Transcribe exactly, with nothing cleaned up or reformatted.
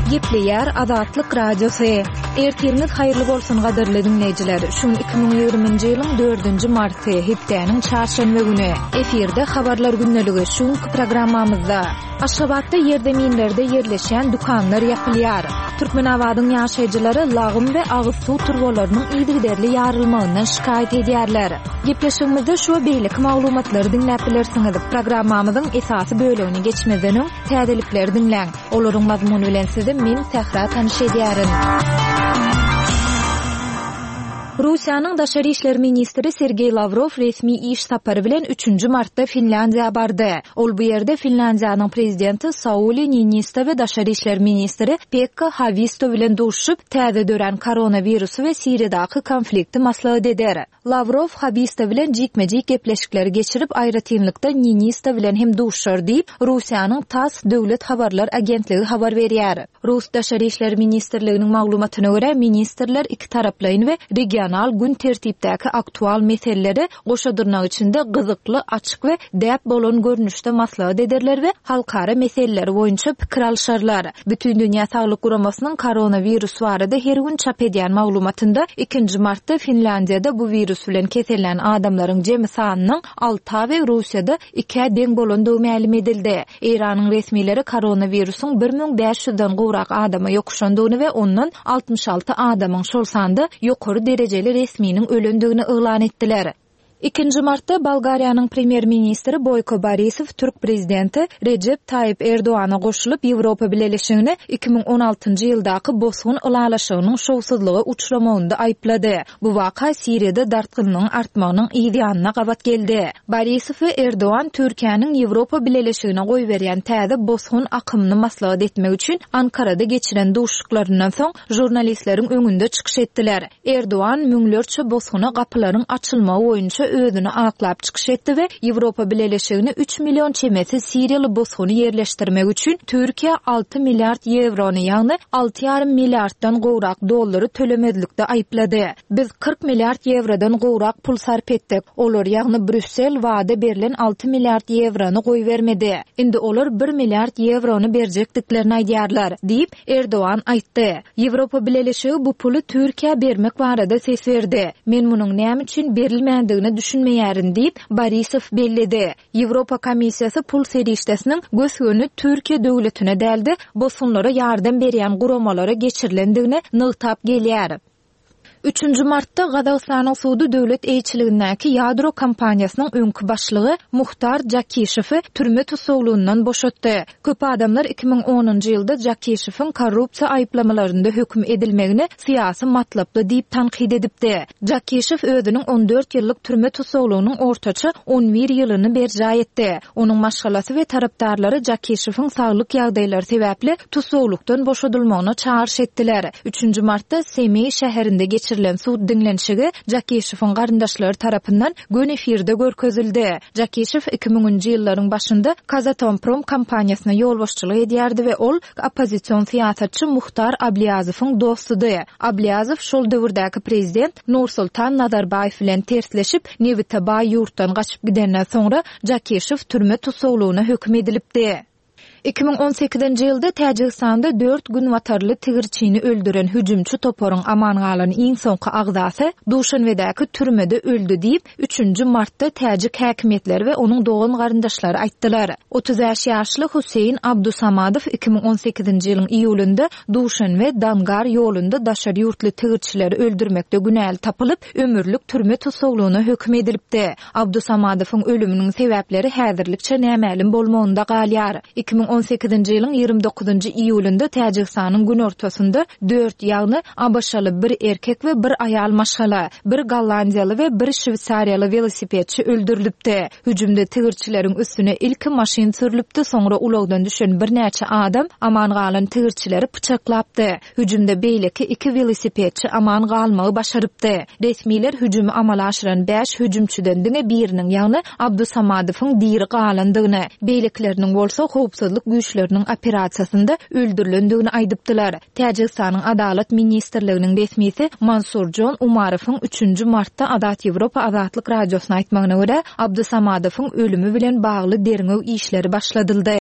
Gepleýär Azatlyk Radiosu. Ertiriniz haýyrly bolsun gaderli dinleýijiler. Şun iki bin ýygrymynjy ýylyň dördünji marty hepdeniň çarşamba güni efirde habarlar günneligi şun programmamyzda Aşgabatda ýerdeminlerde ýerleşen dukanlar ýapylýar. Türkmenabadyň ýaşaýjylary lagym we agyz suw turbolarynyň ýygyderli ýarylmagyndan şikayet edýärler. Gepleşigimizde şu beýlik maglumatlary dinläp bilersiňiz. Programmamyzyň esasy bölegine geçmeden täzelikleri dinläň. Olaryň mazmuny bilen sizi men Sehra tanyş edýärin. Russiýanyň Daşary işler ministri Sergey Lavrov resmi iş sapary bilen üçünji martda Finlandiýa bardy. Ol bu ýerde Finlandiýanyň prezidenti Sauli Niinisto we Daşary işler ministri Pekka Haavisto bilen duşup täze dören koronavirusy we Siriýadaky konflikti maslahat eder. Lavrov Haavisto bilen jikme-jik gepleşikleri geçirip aýratynlykda Niinisto bilen hem duşar diýip Russiýanyň TASS döwlet habarlar agentligi habar berýär. Rus Daşary işler ministrliginiň maglumatyna görä ministrler iki taraplaýyn we regional gün tertipdäki aktual meseleleri goşadyrnak içinde gyzykly, açyk we däp bolan görnüşde maslahat ederler we halkara meseleleri boýunça pikir alşarlar. Bütün dünýä saglyk guramasynyň koronavirus barada her gün çap edýän maglumatynda ikinji martda Finlandiýada bu virus bilen keselen adamlaryň jemy sanynyň alty we Russiýada iki deň bolandygy ma'lum edildi. Iranyň resmileri koronavirusyň bir ming beş ýüzden gowrak adama ýokuşandygyny we ondan altmış alty adamyň şol sanda ýokary derejeli resminiň ölendigini elan etdiler. ikinji martda Bolgariýanyň premier ministri Boyko Borisov Türk prezidenti Recep Tayyip Erdoğan'a goşulyp Ýewropa Birleşigine iki bin on altynjy ýyldaky bosgun ılalaşygynyň şowsuzlygy uçramagynda aýplady. Bu waka Siriýada dartgynlygyň artmagynyň ýa-da gabat geldi. Borisov we Erdoğan Türkiýanyň Ýewropa Birleşigine goý berýän täze bosgun akymyny maslahat etmek üçin Ankarada geçiren duşuklaryndan soň jurnalistleriň öňünde çykyş etdiler. Erdoğan müňlerçe bosguna gapylaryň açylmagy boýunça özüni aklap çykyş etdi we Ýewropa Birleşigine üç milyon çemesi Siriýaly bosguny ýerleşdirmek üçin Türkiýe alty milliard ýevrony ýagny alty ýarym milliarddan gowrak dollary tölemezlikde aýplady. Biz kırk milliard ýewrodan gowrak pul sarp etdik. Olar ýagny Brüssel wada berilen alty milliard ýevrony goý bermedi. Indi olar bir milliard ýevrony berjekdiklerini aýdýarlar diýip Erdoğan aýtdy. Ýewropa Birleşigi bu puly Türkiýe bermek barada ses berdi. Men munyň näme üçin berilmändigini düşünmeýärin diýip Borisov bellidi. Ýewropa Komissiýasy pul serişdesiniň gösgöni Türkiýe döwletine däldi, bosgunlara ýardam berýän guramalara geçirilendigini nygtap gelýär. üçünji martda Gazagstanyň Suudi döwlet eýçiligindäki ýadro kompaniýasynyň öňkü başlygy Muhtar Jakişewi türme tutuklugyndan boşatdy. Köp adamlar iki bin onunjy ýylda Jakişewiň korrupsiýa aýplamalарynda hökm edilmegini syýasy matlaply diýip tanqid edipdi. Jakişew özüniň on dört ýyllyk türme tutuklugynyň ortaça on bir ýylyny berja etdi. Onuň maşgalasy we tarapdarlary Jakişewiň saglyk ýagdaýlary sebäpli tutuklukdan boşadylmagyna çağırş etdiler. üçünji martda Semey şäherinde geçirilen suud dinlenşigi Jakişewiň garyndaşlary tarapyndan gün efirde görkezildi. Jakişew iki miňinji ýyllaryň başynda Kazatomprom kompaniýasyna ýolbaşçylyk edýärdi we ol opozisiýon syýasatçy Muhtar Ablyazow'yň dostudy. Ablyazov şol döwürdäki prezident Nursultan Nazarbayew bilen tersleşip Nevitaba ýurtdan gaçyp gidenden soňra Jakişew türme tutuklugyna hökm edilipdi. iki bin on sekizinji ýylda Täjikistanda dört gün watarly tigirçini öldüren hüjümçi toparyň aman galan iň soňky agzasy Duşanbedäki türmede öldü diýip üçünji martda Täjik häkimetleri we onuň dogan garyndaşlary aýtdylar. otuz beş ýaşly Huseýn Abdusamadow iki bin on sekizinji ýylyň iýulynda Duşanbe Dangar ýolunda Daşary ýurtly tigirçileri öldürmekde günäli tapylyp ömürlük türme tutuklugyna hökm edilipdi. Abdusamadowyň ölüminiň sebäpleri häzirlikçe nämälim bolmagynda galýar. iki bin on sekizinji ýylyň ýygrimi dokuzunjy iýulynda Täjikistanyň gün ortasynda dört ýagny abaşaly bir erkek we bir aýal maşgala, bir Gollandiýaly we bir Şwitsariýaly velosipedçi öldürilipdi. Hüjümde tigirçileriň üstüne ilki maşyn sürilipdi, soňra ulagdan düşen bir näçe adam aman galan tigirçileri pyçaklapdy. Hüjümde beýleki iki velosipedçi aman galmagy başarypdy. Resmiler hüjümi amala aşyran beş hüjümçiden diňe biriniň ýagny Abdusamadowyň diri galandygyny, beýlekleriň bolsa howpsuzlyk güýçleriniň operasiýasynda öldürilendigini aýdypdylar. Täjikistanyň Adalet ministrliginiň resmisi Mansurjon Umarowyň üçünji martda Adat Ýewropa Azatlyk radiosyna aýtmagyna görä Abdusamadowyň ölümi bilen bagly derňew işleri başladyldy.